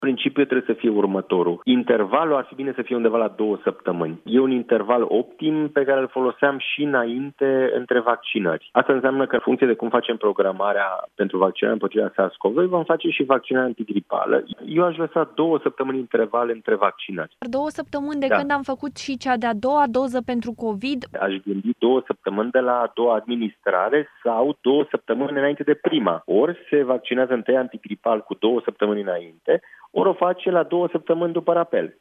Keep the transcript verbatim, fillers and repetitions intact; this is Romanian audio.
Principiul trebuie să fie următorul. Intervalul ar fi bine să fie undeva la două săptămâni. E un interval optim pe care îl foloseam și înainte între vaccinări. Asta înseamnă că în funcție de cum facem programarea pentru vaccinarea împotriva SARS-CoV doi, vom face și vaccinarea antigripală. Eu aș lăsa două săptămâni interval între vaccinări. Două săptămâni de da. când am făcut și cea de-a doua doză pentru COVID? Aș gândi două săptămâni de la a doua administrare sau două săptămâni înainte de prima. Ori se vaccinează întâi antigripal cu două săptămâni înainte, ori o face la două săptămâni după rapel.